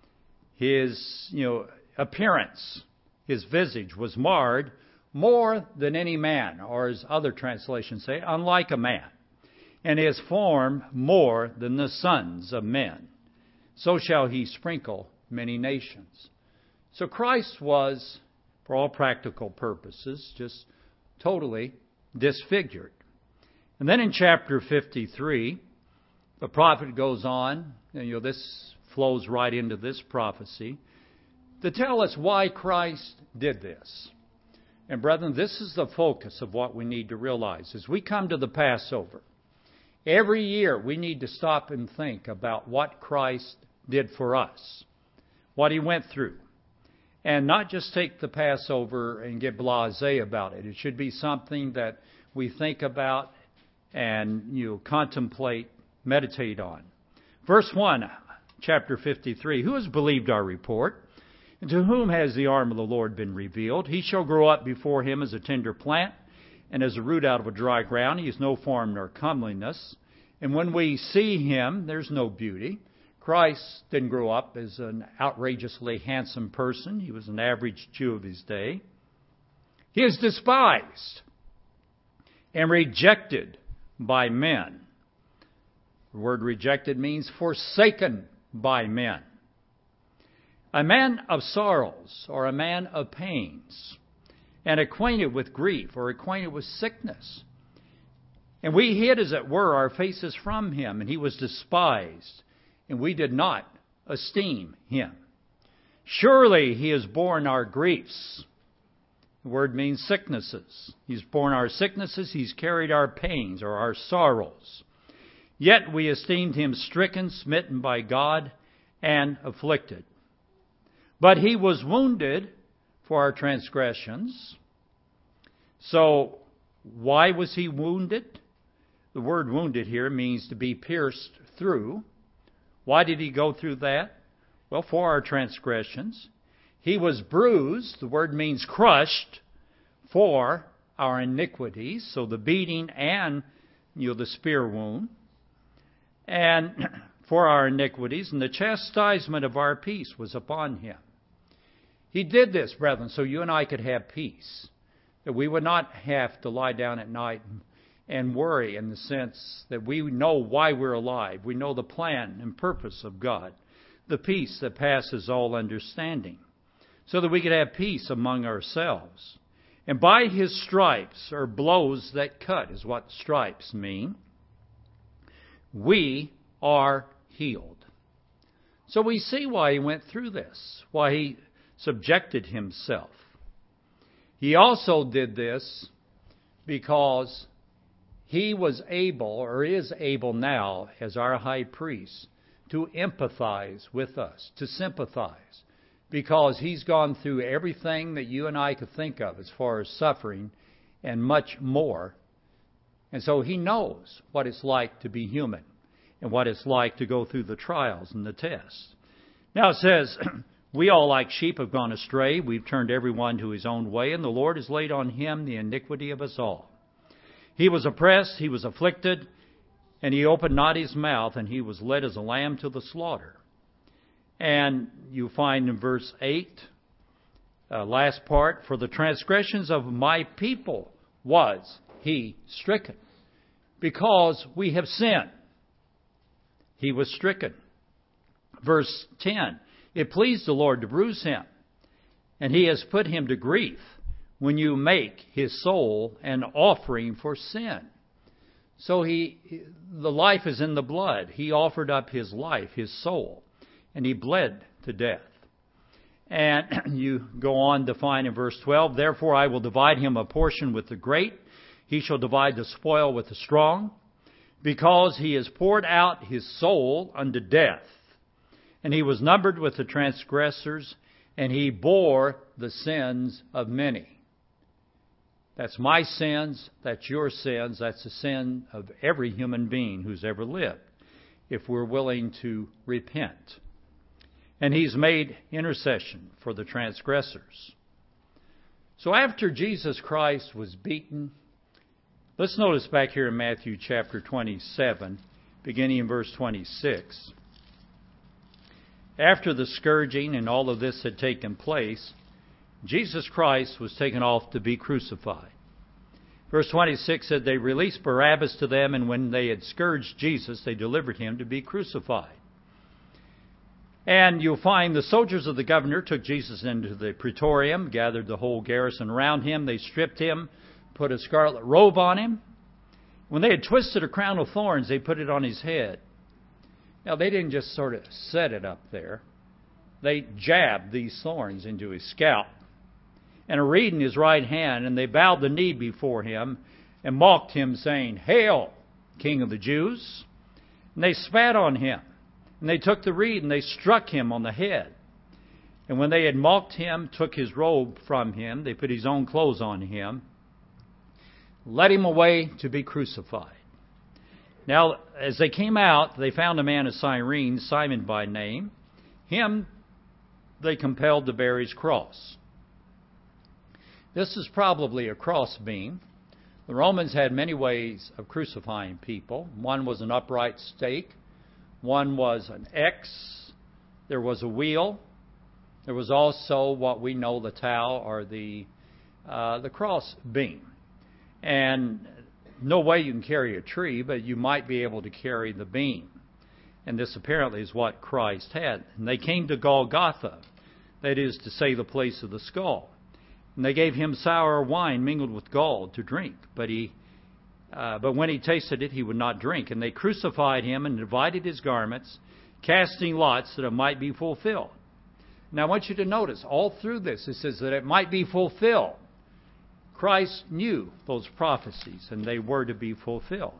Speaker 1: his appearance, his visage was marred more than any man, or as other translations say, unlike a man, and his form more than the sons of men. So shall he sprinkle many nations. So Christ was, for all practical purposes, just totally disfigured. And then in chapter 53, the prophet goes on, and this flows right into this prophecy, to tell us why Christ did this. And brethren, this is the focus of what we need to realize. As we come to the Passover, every year we need to stop and think about what Christ did for us, what he went through. And not just take the Passover and get blasé about it. It should be something that we think about and contemplate, meditate on. Verse 1, chapter 53, who has believed our report? And to whom has the arm of the Lord been revealed? He shall grow up before him as a tender plant, and as a root out of a dry ground. He is no form nor comeliness. And when we see him, there's no beauty. Christ didn't grow up as an outrageously handsome person. He was an average Jew of his day. He is despised and rejected by men. The word rejected means forsaken by men. A man of sorrows, or a man of pains, and acquainted with grief, or acquainted with sickness. And we hid, as it were, our faces from him, and he was despised, and we did not esteem him. Surely he has borne our griefs. The word means sicknesses. He's borne our sicknesses. He's carried our pains, or our sorrows. Yet we esteemed him stricken, smitten by God, and afflicted. But he was wounded for our transgressions. So why was he wounded? The word wounded here means to be pierced through. Why did he go through that? Well, for our transgressions. He was bruised, the word means crushed, for our iniquities. So the beating and the spear wound. And for our iniquities, and the chastisement of our peace was upon him. He did this, brethren, so you and I could have peace. That we would not have to lie down at night and worry, in the sense that we know why we're alive. We know the plan and purpose of God. The peace that passes all understanding. So that we could have peace among ourselves. And by his stripes, or blows that cut, is what stripes mean, we are healed. So we see why he went through this. Why he subjected himself. He also did this because he was able, or is able now, as our high priest, to empathize with us, to sympathize. Because he's gone through everything that you and I could think of as far as suffering and much more. And so he knows what it's like to be human and what it's like to go through the trials and the tests. Now it says, we all like sheep have gone astray. We've turned everyone to his own way, and the Lord has laid on him the iniquity of us all. He was oppressed, he was afflicted, and he opened not his mouth, and he was led as a lamb to the slaughter. And you find in verse 8, last part, for the transgressions of my people was he stricken. Because we have sinned, he was stricken. Verse 10, it pleased the Lord to bruise him, and he has put him to grief when you make his soul an offering for sin. So the life is in the blood. He offered up his life, his soul, and he bled to death. And you go on to find in verse 12, therefore I will divide him a portion with the great. He shall divide the spoil with the strong, because he has poured out his soul unto death. And he was numbered with the transgressors, and he bore the sins of many. That's my sins, that's your sins, that's the sin of every human being who's ever lived, if we're willing to repent. And He's made intercession for the transgressors. So after Jesus Christ was beaten, let's notice back here in Matthew chapter 27, beginning in verse 26. After the scourging and all of this had taken place, Jesus Christ was taken off to be crucified. Verse 26 said, they released Barabbas to them, and when they had scourged Jesus, they delivered Him to be crucified. And you'll find the soldiers of the governor took Jesus into the praetorium, gathered the whole garrison around Him. They stripped Him, put a scarlet robe on Him. When they had twisted a crown of thorns, they put it on His head. Now, they didn't just sort of set it up there. They jabbed these thorns into His scalp and a reed in His right hand, and they bowed the knee before Him and mocked Him, saying, Hail, King of the Jews! And they spat on Him, and they took the reed, and they struck Him on the head. And when they had mocked Him, took His robe from Him, they put His own clothes on Him, led Him away to be crucified. Now, as they came out, they found a man of Cyrene, Simon by name. Him they compelled to bear his cross. This is probably a crossbeam. The Romans had many ways of crucifying people. One was an upright stake. One was an X. There was a wheel. There was also what we know the tau, or the crossbeam. And no way you can carry a tree, but you might be able to carry the beam. And this apparently is what Christ had. And they came to Golgotha, that is to say, the place of the skull. And they gave Him sour wine mingled with gall to drink, but when He tasted it, He would not drink. And they crucified Him and divided His garments, casting lots that it might be fulfilled. Now I want you to notice, all through this, it says that it might be fulfilled. Christ knew those prophecies, and they were to be fulfilled.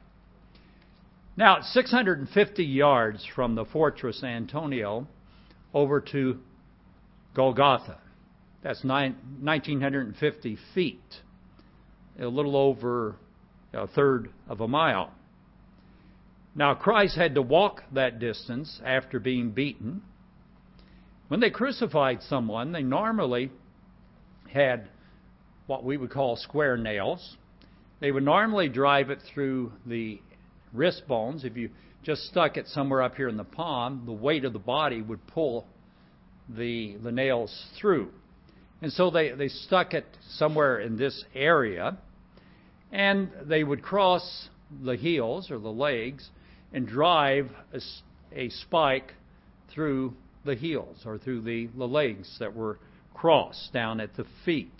Speaker 1: Now, 650 yards from the fortress Antonia over to Golgotha. That's 1,950 feet, a little over a third of a mile. Now, Christ had to walk that distance after being beaten. When they crucified someone, they normally had what we would call square nails. They would normally drive it through the wrist bones. If you just stuck it somewhere up here in the palm, the weight of the body would pull the nails through. And so they stuck it somewhere in this area, and they would cross the heels or the legs and drive a spike through the heels or through the legs that were crossed down at the feet.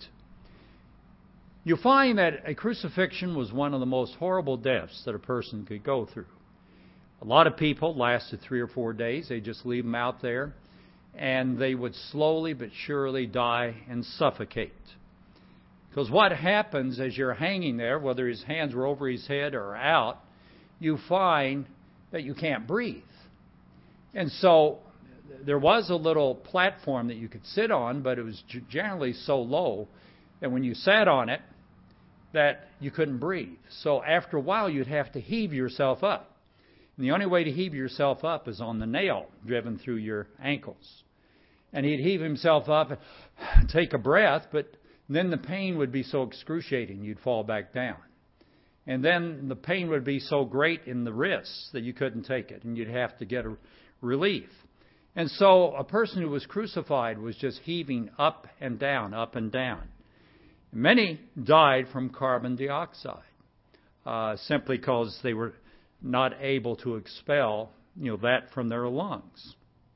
Speaker 1: You find that a crucifixion was one of the most horrible deaths that a person could go through. A lot of people lasted 3 or 4 days. They just leave them out there, and they would slowly but surely die and suffocate. Because what happens as you're hanging there, whether his hands were over his head or out, you find that you can't breathe. And so there was a little platform that you could sit on, but it was generally so low that when you sat on it, that you couldn't breathe. So after a while, you'd have to heave yourself up. And the only way to heave yourself up is on the nail driven through your ankles. And he'd heave himself up and take a breath, but then the pain would be so excruciating, you'd fall back down. And then the pain would be so great in the wrists that you couldn't take it, and you'd have to get a relief. And so a person who was crucified was just heaving up and down, up and down. Many died from carbon dioxide, simply because they were not able to expel, that from their lungs.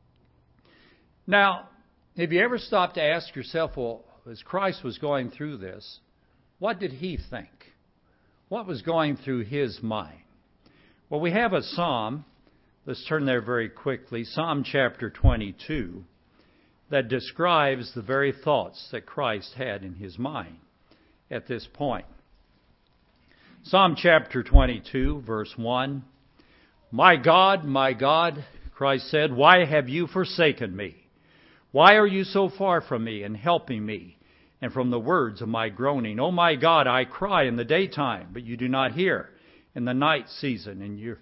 Speaker 1: Now, have you ever stopped to ask yourself, well, as Christ was going through this, what did He think? What was going through His mind? Well, we have a psalm. Let's turn there very quickly. Psalm chapter 22, that describes the very thoughts that Christ had in His mind at this point. Psalm chapter 22, verse 1. My God, Christ said, why have you forsaken me? Why are you so far from me and helping me? and from the words of my groaning. O my God, I cry in the daytime, but you do not hear. In the night season,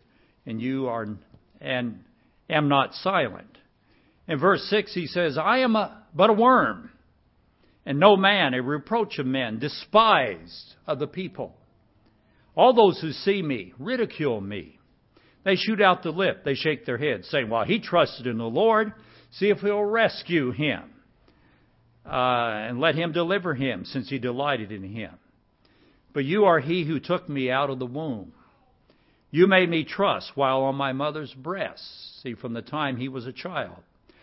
Speaker 1: and am not silent. In verse 6 he says, I am but a worm, and no man, a reproach of men, despised of the people. All those who see me ridicule me. They shoot out the lip, they shake their heads, saying, well, he trusted in the Lord. See if he'll rescue him, and let him deliver him, since he delighted in him. But you are he who took me out of the womb. You made me trust while on my mother's breast. See, from the time he was a child.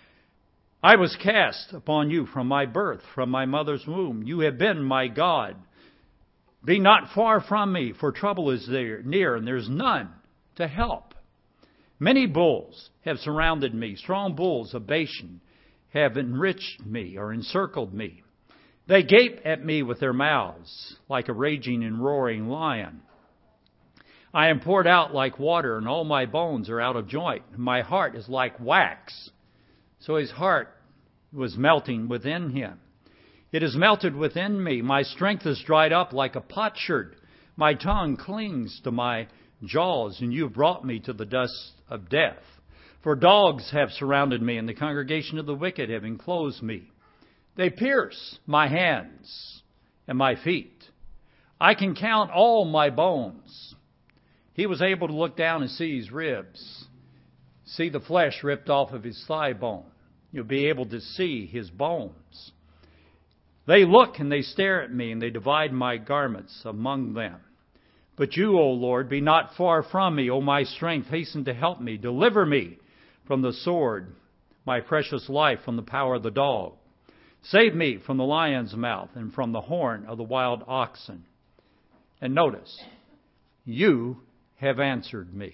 Speaker 1: I was cast upon you from my birth, from my mother's womb. You have been my God. Be not far from me, for trouble is there near, and there's none to help. Many bulls have surrounded me. Strong bulls of Bashan have enriched me or encircled me. They gape at me with their mouths like a raging and roaring lion. I am poured out like water, and all my bones are out of joint. My heart is like wax. So his heart was melting within him. It is melted within me. My strength is dried up like a potsherd. My tongue clings to my jaws, and you have brought me to the dust of death. For dogs have surrounded me, and the congregation of the wicked have enclosed me. They pierce my hands and my feet. I can count all my bones. He was able to look down and see his ribs, see the flesh ripped off of his thigh bone. You'll be able to see his bones. They look and they stare at me, and they divide my garments among them. But you, O Lord, be not far from me. O my strength, hasten to help me. Deliver me from the sword, my precious life from the power of the dog. Save me from the lion's mouth and from the horn of the wild oxen. And notice, you have answered me.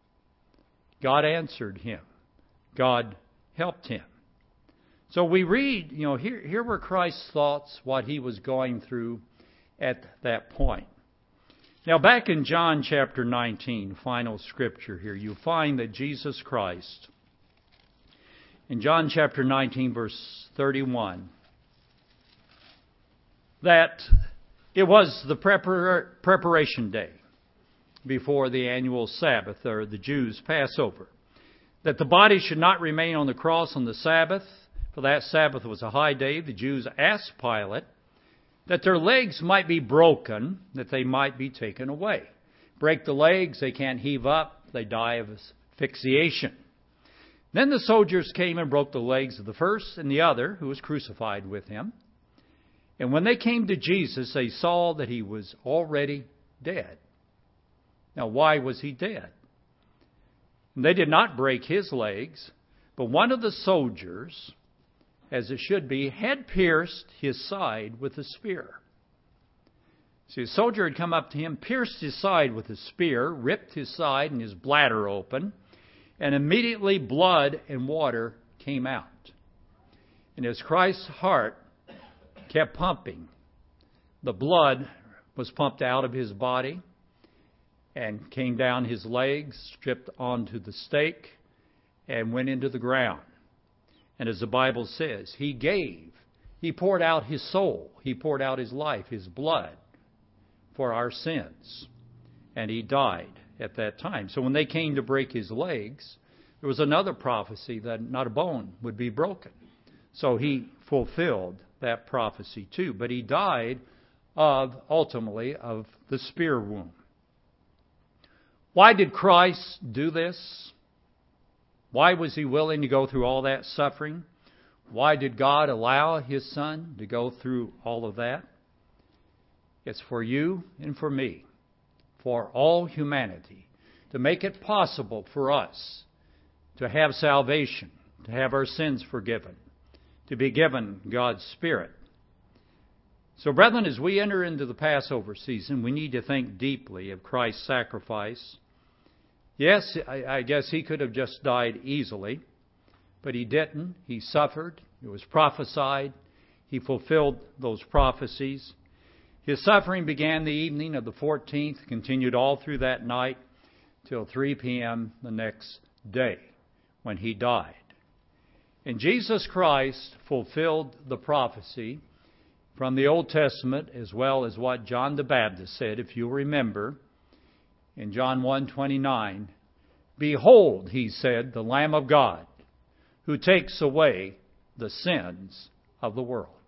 Speaker 1: God answered him. God helped him. So we read, here were Christ's thoughts, what he was going through at that point. Now back in John chapter 19, final scripture here, you find that Jesus Christ, in John chapter 19, verse 31, that it was the preparation day before the annual Sabbath, or the Jews' Passover, that the body should not remain on the cross on the Sabbath, for that Sabbath was a high day. The Jews asked Pilate that their legs might be broken, that they might be taken away. Break the legs, they can't heave up, they die of asphyxiation. Then the soldiers came and broke the legs of the first and the other, who was crucified with him. And when they came to Jesus, they saw that he was already dead. Now, why was he dead? And they did not break his legs, but one of the soldiers, as it should be, had pierced his side with a spear. See, a soldier had come up to him, pierced his side with a spear, ripped his side and his bladder open, and immediately blood and water came out. And as Christ's heart kept pumping, the blood was pumped out of his body and came down his legs, stripped onto the stake, and went into the ground. And as the Bible says, he poured out his soul, he poured out his life, his blood for our sins. And he died at that time. So when they came to break his legs, there was another prophecy that not a bone would be broken. So he fulfilled that prophecy too. But he died ultimately of the spear wound. Why did Christ do this? Why was he willing to go through all that suffering? Why did God allow his Son to go through all of that? It's for you and for me, for all humanity, to make it possible for us to have salvation, to have our sins forgiven, to be given God's Spirit. So, brethren, as we enter into the Passover season, we need to think deeply of Christ's sacrifice. Yes, I guess he could have just died easily, but he didn't. He suffered. It was prophesied. He fulfilled those prophecies. His suffering began the evening of the 14th, continued all through that night till 3 p.m. the next day when he died. And Jesus Christ fulfilled the prophecy from the Old Testament, as well as what John the Baptist said, if you remember, in John 1:29. Behold, he said, the Lamb of God, who takes away the sins of the world.